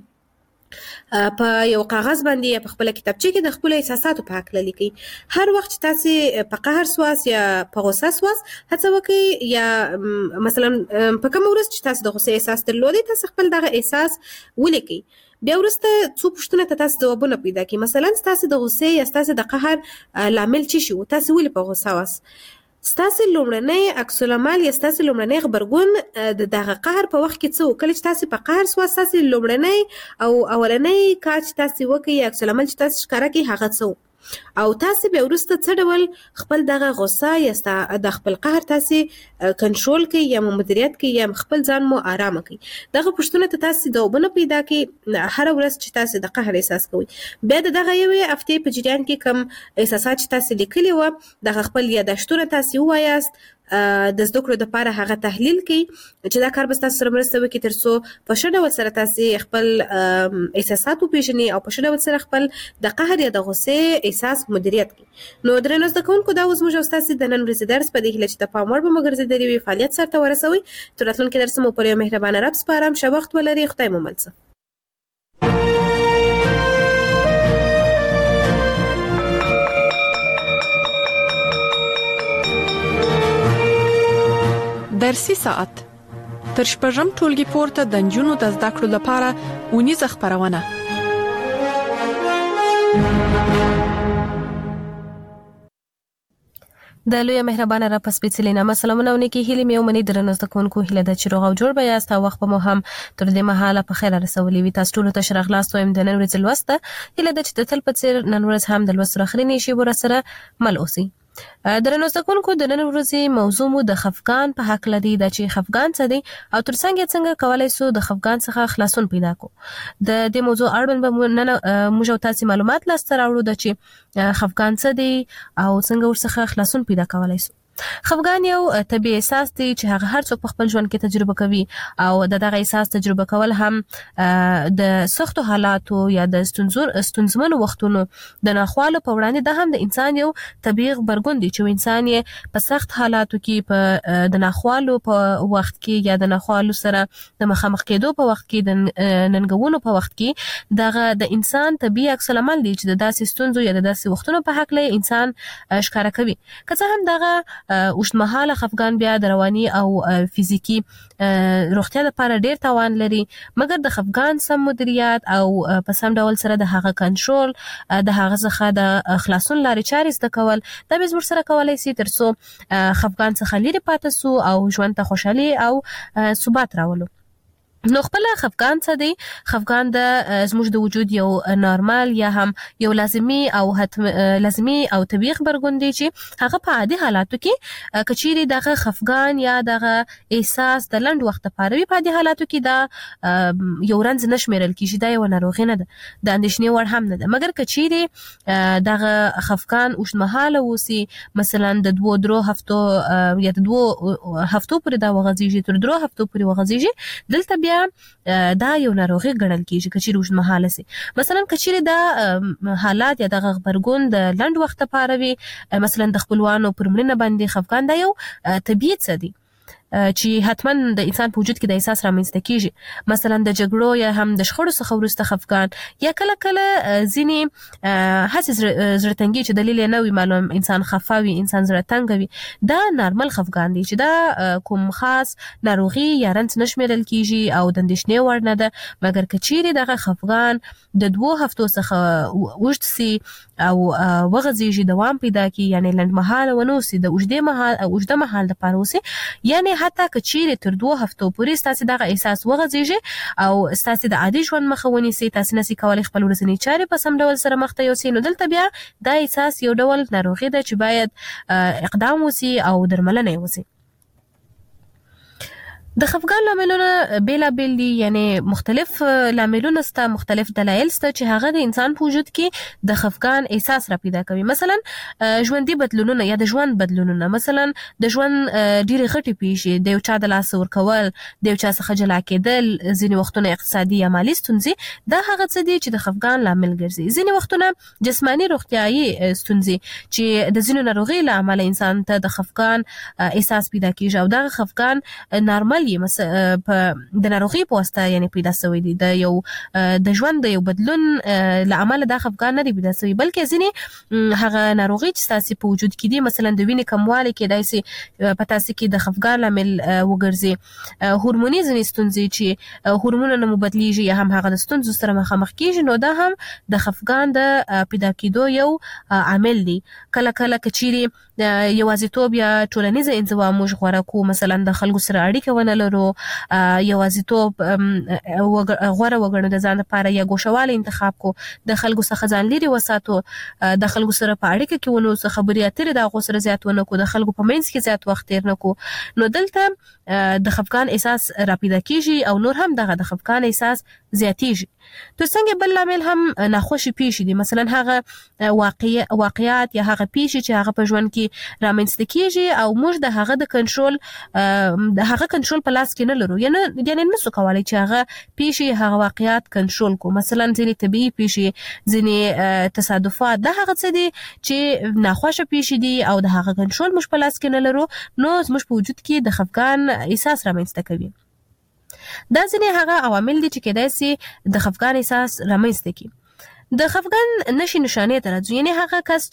تاسو په یو کاغذ باندې یا په خپل کتابچه کې د خپل احساساتو په حق لیکئ. هر وخت چې تاسو په قهر سواس یا په غوسه سواس هڅه وکړئ یا مثلا په کوم ورځ چې تاسو د غوسې احساس درلودئ تاسو خپل دغه احساس ولیکئ. بیا وروسته څو پوښتنه ته تاسو ځوابونه پیدا کړئ، مثلا تاسو د غوسې یا تاسو د قهر لامل څه شو، تاسو ولې په غوسه واست، ستاسو لومړنی عکس العمل یا ستاسو لومړنی غبرګون د دغه قهر په وخت کې څه و. کله چې تاسو په قهر سواست ستاسو لومړنی او اولنی کار چې تاسو وکړئ عکس العمل چې تاسو ښکاره کړئ هغه څه و او تاسو بیا وروسته څه ډول خپل دغه غوسه یا د خپل قهر تاسو کنټرول کړئ یا مدیریت کړئ یا خپل ځان مو آرامه کړئ. دغه پوښتنه ته تاسو ځوابونه پیدا کړئ هر ورځ چې تاسو د قهر احساس کوئ. بیا دغه یوې هفتې په جریان کې کم احساسات چې تاسو لیکلي وو دغه خپل یادښتونه تاسو ووایاست، د زده کړو لپاره هغه تحلیل کړئ چې دا کار به تاسو سره مرسته وکړي ترڅو په ښه ډول سره تاسو خپل احساسات وپېژنئ او په ښه ډول سره خپل د قهر یا د غوسې احساس مدیریت کړئ. نو درنو زده کوونکو دا اوس موږ ستاسو د نن ورځې درس په دې هیله چې د پام وړ به مو ګرځېدلی وي فعالیت سرته ورسوئ. تر راتلونکي درس مو پر یو مهربانه رب سپارم. ښه وخت ولرئ. خدای مو مل شه. درسي ساعت تر شپږم ټولګي پورته د نجونو د زده کړو لپاره اونیزه خپرونه. د لوی مهربانه را پس سپیڅلې نامه سلامونه ونکي هیله مې ومني درنو زده کوونکو هیله د چروغ او جوړ بیا است وخت په مو هم تر دې مهاله په خیر رسولې وي. تاسو ټول ته شرغ لاس وایم د نن ورځې لوسته هیله د چې تل په څیر نن ورځ هم د لوست راخري نشي ورسره مل اوسي. درنو زده کوونکو د نن ورځې موضوع مو د خفګان په حق لري د چې خفګان څه دی او ترڅنګ څنګه کولای شو د خفګان څخه خلاصون پیدا کو. د دې موضوع اړوند به نن موږ تاسو معلومات لاسته راوړو د چې خفګان څه دی او څنګه ورڅخه خلاصون پیدا کولای شو. خفګان یو طبيعي احساس دی چې هغه هر څوک په خپل ژوند کې تجربه کوي او دغه احساس تجربه کول هم د سختو حالاتو یا د ستونزمنو وختونو د ناخوالو په وړاندې د هم د انسان یو طبيعي غبرګون دی چې انسان یې په سخت حالاتو کې په د ناخوالو په وخت کې یا د ناخوالو سره د مخامخ کېدو په وخت کې د ننګونو په وخت کې دغه د انسان طبيعي عکس العمل دی چې د داسې ستونزو یا د داسې وختونو په حق له انسان ښکارا کوي. که څه هم دغه اوږدمهاله خفګان بیا د رواني او فزیکی روغتیا لپاره ډیر تاوان لري، مګر د خفګان سم مدیریت او په سم ډول سره د هغه کنټرول د هغه څخه د خلاصون لارې چارې زده کول دا به زموږ سره کولای شي ترڅو خفګان څخه لري پاتې سو او ژوند ته خوشحالي او ثبات راولو. نو خپل خفګان څه دی؟ خفګان د زموږ د وجود یو نارمال یا هم یو لازمی او طبيعي خبرګون دی چې هغه په عادي حالاتو کې کچيري دغه خفګان یا دغه احساس د لنډ وخت لپاره وي، په عادي حالاتو کې دا یو رنځ نشمیرل کیږي، دا یو ناروغي نه ده، د اندېښنې وړ هم نه ده. مګر کچيري دغه خفګان اوږدمهاله وسی، مثلا د 2-3 هفتو یا د 2 هفتو پورې دا وغځيږي، تر 3 هفتو پورې وغځيږي، دلته دا یو ناروغي ګڼل کیږي کچيري اوږدمهاله سي. مثلا کچيري دا حالات یا د غبرګون د لنډ وخت لپاره وي، مثلا د خپلوانو پر مړینه باندې خفګان دا یو طبيعي څه دی چې حتما د انسان په وجود کې د احساس رامنځته کیږي. مثلا د جګړو یا هم د شخړو څخه وروسته خفګان یا کله ځینې هڅې زړه تنګي چې دلیل نه وي معلوم، انسان خفه وي، انسان زړه تنګ وي، دا نارمل خفګان دی چې دا کوم خاص ناروغي یا رنځ نشمیرل کیږي او د اندېښنې وړ نه ده. مګر کچيري دغه خفګان د 2 هفتو څخه اوږد سي او وغځيږي، دوام پیدا کوي، یعنی لنډمهاله ونوسي، د اوږده مهال لپاره وسي، یعنی حتی کچيري تر 2 هفتو پورې ستاسو دغه احساس وغځيږي او ستاسو د عادي ژوند مخه ونیسي، تاسو نسي کولای خپل ورځنی چارې په سم ډول سره مخته یوسئ، نو دلته بیا دا احساس یو ډول ناروغي ده چې باید اقدام وسي او درملنه وسي. د خفګان لاملونه بیلابیل دي، یعنی مختلف لاملونه سته، مختلف دلایل سته چې هغه د انسان په وجود کې د خفګان احساس را پیدا کوي. مثلا ژوندۍ بدلونونه یا د ژوند بدلونونه، مثلا د ژوند ډېرې غټې پیښې، د یو چا د لاس ورکول، د یو چا څخه جلا کېدل، ځینې وختونه اقتصادي یا مالي ستونزې، دا هغه څه دي چې د خفګان لامل ګرځي. ځینې وختونه جسماني روغتیايي ستونزې چې د ځینو ناروغیو له امله انسان ته د خفګان احساس پیدا کیږي او دغه خفګان نارمل د ناروغي په واسطه یعنی پیدا شوی دی، د یو د ژوند د یو بدلون له امله د خفګان نه دی پیدا شوی، بلکې ځینې هغه ناروغي چې تاسو په وجود کې دي، مثلا د وینې کموالی کې داسي په تاسو کې د خفګان لامل وګرځي، هورموني ځینې ستونزې چې هورمونونه مو بدلیږي یا هم هغه د ستونزو سره مخامخ کیږي، نو دا هم د خفګان د پیدا کېدو یو عامل دی. کله کله کچيري یوازیتوب یا ټولنیز انزوا موږ غوړه کو، مثلا د خلکو سره اړیکه ونه لرو، یوازیتوب غوړه وګڼو د ځان لپاره، یا ګوښوالی انتخاب کو، د خلکو څخه ځان لري وساتو، د خلکو سره په اړیکه کې ونو څه خبرې اترې د هغو سره زیات ونه کو، د خلکو په منځ کې زیات وخت تیر نه کو، نو دلته د خفګان احساس را پیدا کیږي او نور هم دغه د خفګان احساس زیاتیږي. تر څنګه بل لامل هم ناخوشي پیښې دي، مثلا هغه واقعیات یا هغه پیښې چې هغه په ژوند کې رامنځته کیږي او موږ د هغه د کنټرول په لاس کې نه لرو، یعنی نسو کولای چې هغه پیښې هغه واقعیات کنټرول کو. مثلا ځینې طبيعي پیښې، ځینې تصادفات، دا هغه څه دي چې ناخوښه پیښې دي او د هغه کنټرول موږ په لاس کې نه لرو، نو زموږ په وجود کې د خفګان احساس رامنځته کوي. دا ځینې هغه عوامل دي چې کېدای شي د خفګان احساس رامنځته کړي. د خفګان نشي نشانې ته راځو، یعنی هغه کس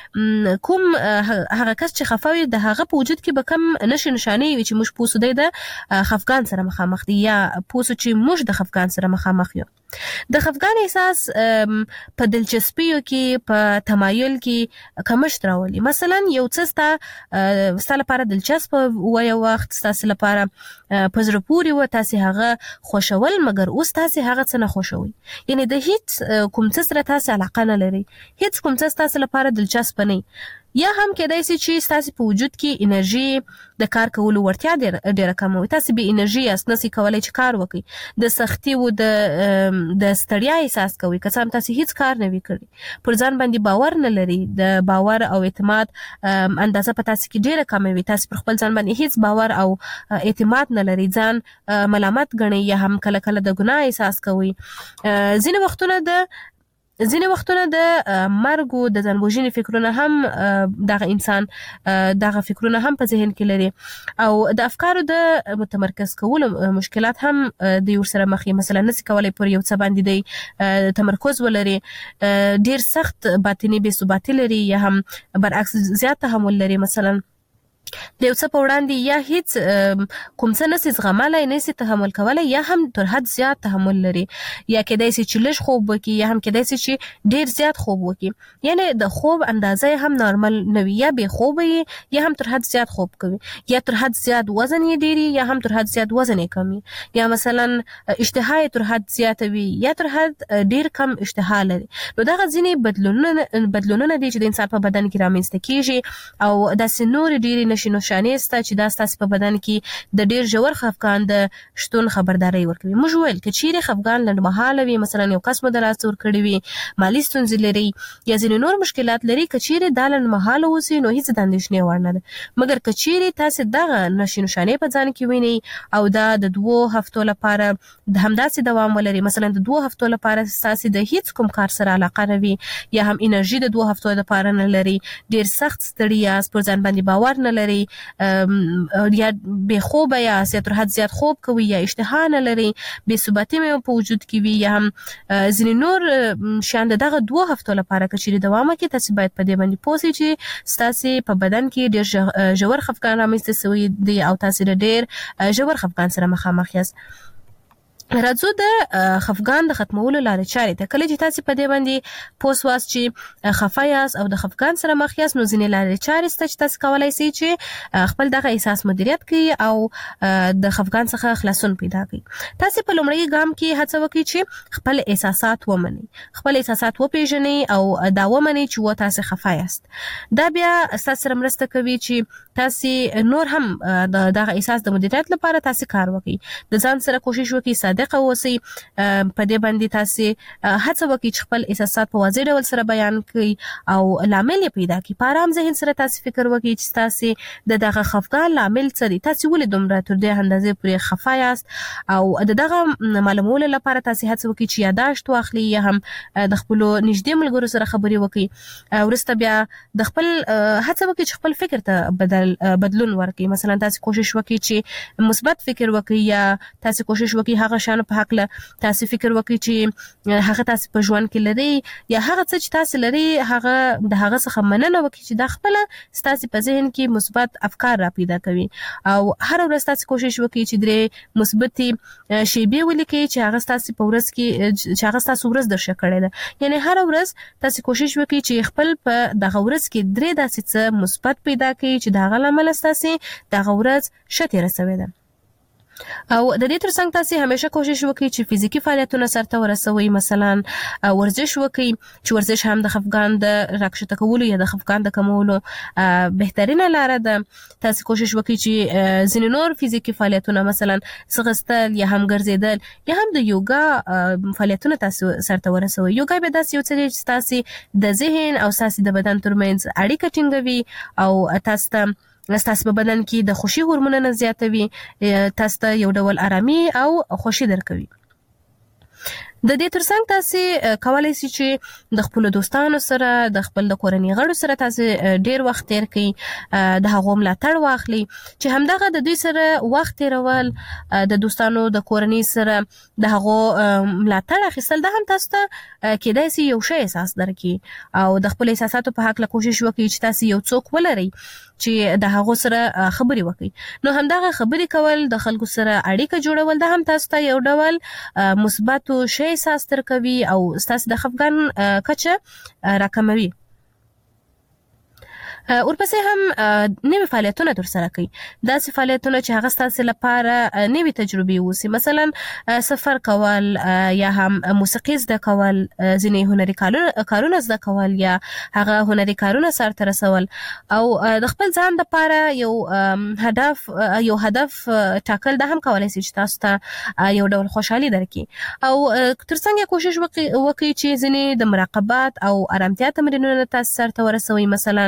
چې خفه وي د هغه په وجود کې به کم نشي نشانې وي چې موږ پوسو دی د خفګان سره مخامخ دي یا پوسو چې موږ د خفګان سره مخامخ یو. د خفګان احساس په دلچسپیو کې، په تمایل کې کمښت راولي. مثلا یو څه ستا لپاره دلچسپ و، یو وخت ستاسو لپاره په زړه پورې و، تاسو هغه خوښول، مګر اوس تاسو هغه څه نه خوښوئ، یعنی د هیڅ کوم څه سره تاسو علاقه نه لري، هیڅ کوم څه تاسو لپاره دلچسپ نه، یا هم کېدای شي چې ستاسو په وجود کې انرژي د کار کولو وړتیا ډېره کمه وي. تاسو به انرژي یاست، نسئ کولی چې کار وکړئ، د سختي او د ستړیا احساس کوئ که څه هم تاسو هیڅ کار نه وي کړی، پر ځان باندې باور نه لري، د باور او اعتماد اندازه په تاسو کې ډېره کمه وي، تاسو پر خپل ځان باندې هیڅ باور او اعتماد نه لري، ځان ملامت ګڼئ یا هم کله کله د ګناه احساس کوئ. ځینې وختونه د مرګ او د ځان وژنې فکرونه هم دغه انسان دغه فکرونه هم په ذهن کې لري، او د افکارو د متمرکز کولو مشکلات هم د یو سره مخ یې، مثلا نسي کولای پر یو څه باندې د تمرکز ولري، ډیر سخت باطنی بې ثباتي لري، یا هم برعکس زیات تحمل لري، مثلا د یو څه په وړاندې یا هیڅ کوم څه نسي زغملی، نسي تحمل کولی، یا هم تر حد زیات تحمل لري، یا کېدای شي چې لږ خوب وکړي، یا هم کېدای شي چې ډیر زیات خوب وکړي، یعنی د خوب اندازه هم نارمل نه وي، یا بې خوبه یې یا هم تر حد زیات خوب کوي، یا تر حد زیات وزن یې ډیر یا هم تر حد زیات وزن یې کم، یا مثلا اشتها یې تر حد زیاته وي یا تر حد ډیر کم اشتها لري. نو دغه ځینې بدلونونه دي چې د انسان په بدن کې رامنځته کیږي، او داسې نورې ډېرې نشانې شته چې دا ستاسو په بدن کې د ډیر ژور خفګان د شتون خبرداري ورکوي. موږ ویل که چیرې خفګان لنډمهاله وي، مثلا یو کس مو د لاس ورکړی وي، مالي ستونزې لري یا ځینې نور مشکلات لري، که چیرې دا لنډمهاله اوسي نو هیڅ د اندېښنې وړ نه ده. مګر که چیرې تاسو دغه نشانې په ځان کې وینئ او دا د 2 هفتو لپاره د همداسې دوام ولري، مثلا د 2 هفتو لپاره تاسو د هیڅ کوم کار سره علاقه نه وي، یا هم انرژي د 2 هفتو لپاره نه لري، ډیر سخت ستړي یاست، پر ځان باندې باور نه لري، یا بې خوبه یاست، یا تر حد زیات خوب کوي، یا اشتها نه لري، بې ثباتي مو په وجود کې وي، یا هم ځینې نور شیان د دغه 2 هفتو لپاره که چیرې دوام وکړي، تاسو باید په دې باندې پوه شئ چې ستاسو په بدن کې ډیر ژور خفګان رامنځته شوی دی او تاسو ډیر ژور خفګان سره مخامخ یاست. راځو د خفګان د ختمولو لارې چارې ته. کله چې تاسو په دې باندې پوه شواست چې خفه یاست او د خفګان سره مخ یاست، نو ځینې لارې چارې شته چې تاسو کولی شئ چې خپل دغه احساس مدیریت کړئ او د خفګان څخه خلاصون پیدا کړئ. تاسو په لومړي ګام کې هڅه وکړئ چې خپل احساسات ومنئ، خپل احساسات وپیژنئ او دا ومنئ چې تاسو خفه یاست. دا بیا تاسو سره مرسته کوي چې تاسو نور هم دغه احساس د مدیریت لپاره تاسو کار وکړئ، د ځان سره کوشش وکړئ صادق اوسئ، په دې باندې تاسو هڅه وکړئ چې خپل احساسات په واضح ډول سره بیان کړئ او لامل یې پیدا کړئ. په آرام ذهن سره تاسو فکر وکړئ چې تاسو د دغه خفګان لامل څه دی، تاسو ولې دومره تر دې اندازې پورې خفه یاست، او د دغه معلومولو لپاره تاسو هڅه وکړئ چې یادداشت واخلئ، یا هم د خپل نږدې ملګرو سره خبرې وکړئ. وروسته بیا د خپل هڅه وکړئ چې خپل فکر ته بدلون ورکړئ، مثلا تاسو کوشش وکړئ چې مثبت فکر وکړئ، یا تاسو کوشش وکړئ هغه شان په حق له تاسو فکر وکړئ چې هغه تاسو په ژوند کې لري، یا هغه څه چې تاسو لري هغه د هغه څخه مننه وکړئ چې دا خپل تاسو په ذهن کې مثبت افکار را پیدا کوي، او هر ورځ تاسو کوشش وکړئ چې درې مثبتي شیبې ولیکئ چې هغه تاسو په ورځ کې چې هغه تاسو ورځ درشه کړې ده. یعنی هر ورځ تاسو کوشش وکړئ چې خپل په دغه ورځ کې درې داسې څه مثبت پیدا کړئ چې دغه لامل تاسو دغه ورځ شته رسوي ده. او د دې ترڅنګ تاسو همیشه کوشش وکړئ چې فزیکی فعالیتونه سرته ورسوي، مثلا ورزش وکړئ چې ورزش هم د خفګان د راکښته کولو یا د خفګان د کمولو بهترینه لاره ده. تاسو کوشش وکړئ چې ځینې نور فزیکی فعالیتونه مثلا ځغستل یا هم ګرځېدل یا هم د یوګا فعالیتونه تاسو سرته ورسوي. یوګا به داسې یو څه دی چې تاسو د ذهن او تاسو د بدن ترمنځ اړیکه ټینګوي او تاسو په بدن کې د خوشي هورمونونه زیاتوي، تاسو ته یو ډول آرامي او خوشي درکوي. د دې ترڅنګ تاسو کولای شئ چې د خپل دوستانو سره، د خپل د کورنۍ غړو سره تاسو ډیر وخت تیر کړئ، د هغو ملاتړ واخلئ، چې همدغه د دوی سره وخت تیرول، د دوستانو د کورنۍ سره د هغو ملاتړ اخیستل، دا هم تاسو ته کېدای شي یو ښه احساس درکړي، او د خپل احساساتو په هکله کوشش وکړئ چې تاسو یو څوک ولرئ چې د هغو سره خبرې وکړي. نو همدغه خبرې کول، د خلکو سره اړیکه جوړول، دا هم تاسو ته یو ډول مثبت شی احساس درکوي او ستاسو د خفګان کچه راکموي. ورپسې هم نوې فعالیتونه ترسره کوي. داسې فعالیتونه چې هغه ستاسو لپاره نوې تجربې وسی، مثلا سفر کول یا هم موسیقي زده کول، ځینې هنري کارونه زده کول یا هغه هنري کارونه سرته رسول، او د خپل ځان لپاره یو هدف ټاکل د هم کولای شي چې تاسو ته یو ډول خوشحالي درکړي. او ترڅنګ کوشش وکړي چې ځینې د مراقبت او آرامتیا تمرینونه تاسو سرته ورسوي، مثلا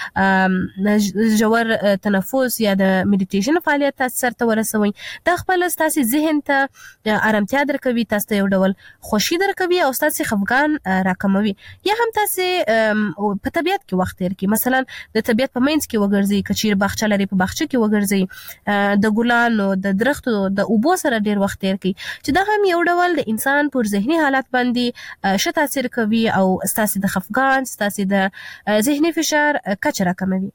ژور تنفس یا د میډیټیشن فعالیت تاسو سرته ورسوي. دا خپل تاسو ذهن ته آرامتیا درکوي، تاسو ته یو ډول خوشي درکوي او تاسو خفګان راکموي. یا هم تاسو په طبیعت کې وخت تیر کړئ، مثلا د طبیعت په منځ کې وګرځئ، کچیر باغچه لري په باغچه کې وګرځئ، د ګلانو د درختو د اوبو سره ډیر وخت تیر کړئ، چې دا هم یو ډول د انسان پر ذهني حالت باندې ښه تاثیر کوي او تاسو د خفګان، تاسو د ذهني فشار کچه راکموي.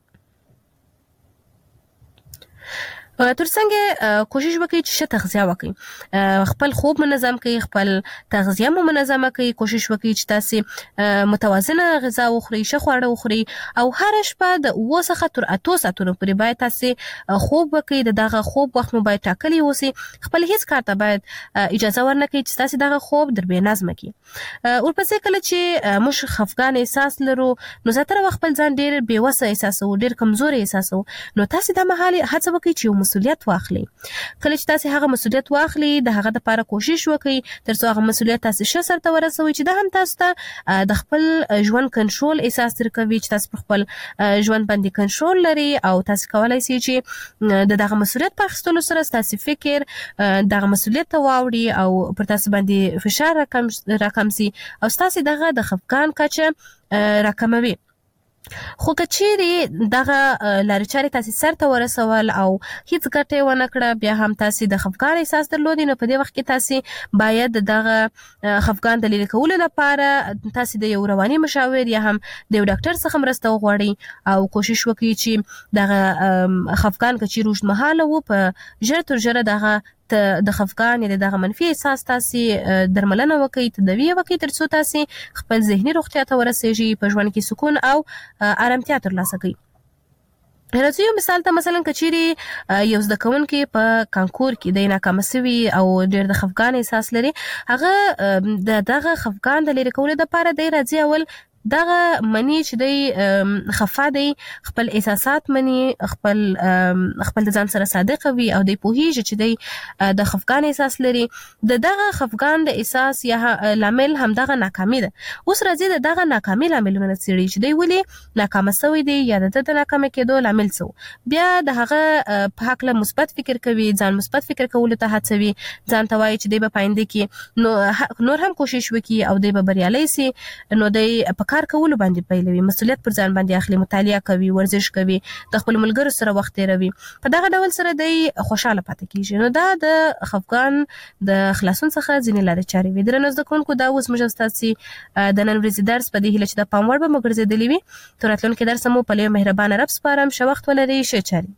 ترڅنګ کوشش وکړئ چې ښه تغذیه وکړئ، خپل خوب منظم کړئ، خپل تغذیه مو منظمه کړئ. کوشش وکړئ چې تاسو متوازنه غذا وخورئ، ښه خواړه وخورئ، او هر شپه د 7 څخه تر 8 ساعتونو پورې باید تاسو خوب وکړئ. دغه خوب وخت مو باید ټاکلی اوسي. خپل هیڅ کار ته باید اجازه ورنکړئ چې تاسو دغه خوب در بې نظمه کړي. ورپسې کله چې موږ خفګان احساس لرو، نو زیاتره وخت خپل ځان ډیر بې وسه احساسوو، ډیر کمزوري احساسوو. نو تاسو د مهال هڅه وکړئ چې مسؤلیت واخلي. کله چې تاسو هغه مسؤلیت واخلي، د هغه لپاره کوشش وکړئ ترڅو هغه مسؤلیت تاسو ښه سرته ورسوي، چې دا هم تاسو ته د خپل ژوند کنټرول احساس درکوي، چې تاسو په خپل ژوند باندې کنټرول لري او تاسو کولای شئ چې دغه مسؤلیت په اخیستلو سره تاسو فکر دغه مسؤلیت ته واوړي او پر تاسو باندې فشار راکم سي او تاسو دغه د خفګان کچه راکموي. خو کچېرې دغه لارې چارې تاسو سرته ورسول او هیڅ ګټه ونه کړه، بیا هم تاسو د خفګان احساس درلودي، نو په دې وخت کې تاسو باید دغه خفګان د لرې کولو لپاره تاسو د یو رواني مشاور یا هم د یو ډاکټر څخه مرسته وغواړئ او کوشش وکړئ چې دغه خفګان کچېرې اوږدمهاله وو، په ژر تر ژره دغه د خفګان یا دغه منفي احساس تاسو درملنه وکړئ، تداوی وکړئ، ترڅو تاسو خپل ذهني روغتیا ته ورسیږئ، په ژوند کې سکون او آرامتیا ترلاسه کړئ. راځو یو مثال ته، مثلا کچېرې یو زده کوونکی په کانکور کې د ناکامه سوي او ډېر د خفګان احساس لري، هغه دغه خفګان د لرې کولو لپاره دی راځي اول دغه منی چې دی خفا دی، خپل احساسات منی، خپل د ځان سره صادق وي او دی پوهیږي چې دی د خفګان احساس لري. دغه خفګان د احساس یا لامل هم دغه ناکامي ده. اوس راځي دغه ناکامي لاملونه څېړي چې دی ولې ناکامه سوی دی یا د ناکامه کېدو لامل څه، بیا د هغه په هکله مثبت فکر کوي، ځان مثبت فکر کولو ته هڅوي، ځان ته وایي چې دی به پاینده کې نور هم کوشش وکړي او دی به بریالی سي. نو دی کار کولو باندې پیلوي، مسؤلیت پر ځان باندې اخلي، مطالعه کوي، ورزش کوي، د خپل ملګرو سره وخت تیروي. په دغه ډول سره دی خوشاله پاتې کیږي. نو دا د خفګان د خلاصون څخه ځینې لارې چارې وي. درنو زده کوونکو، دا اوس موږ ستاسو د نن ورځې درس په دې هیله چې د پام وړ به مو ګرځېدلی وي. تر راتلونکي درس مو په لوی مهربانه رب سپارم. ښه وخت ولرئ، ښه چارې.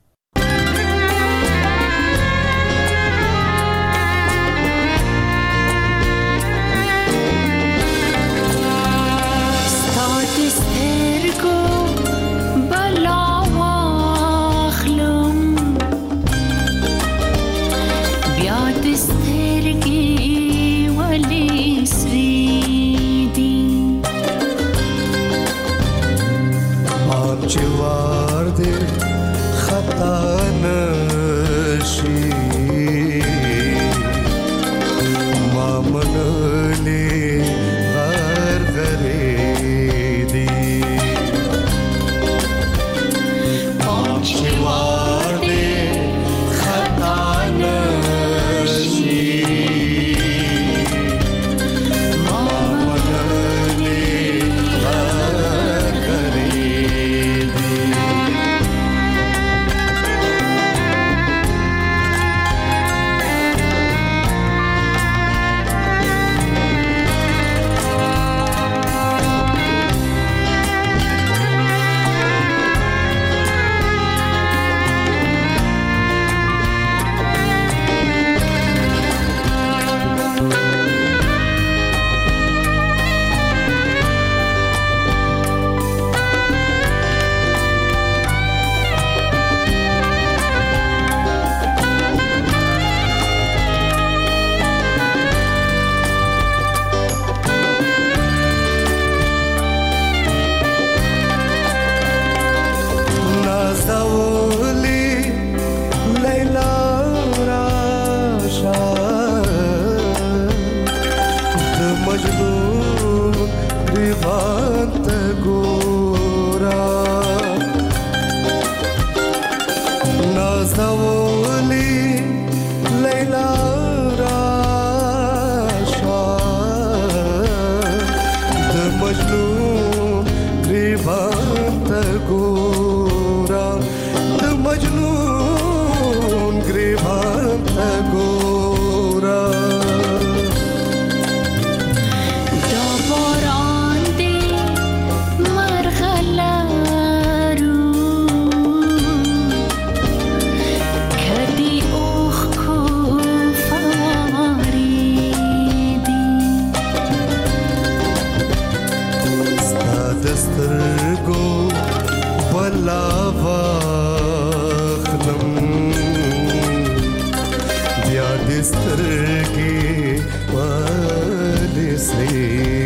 جوار دے خطا نشی مامن لے غر غرے دی جوار دے خطا نشی مامن لے غر غرے دی گریبان ته ګورا نازولی لیلا راشا د مجنون گریبان ته ګورا د مجنون گریبان ته ګورا سترګې ولې سرې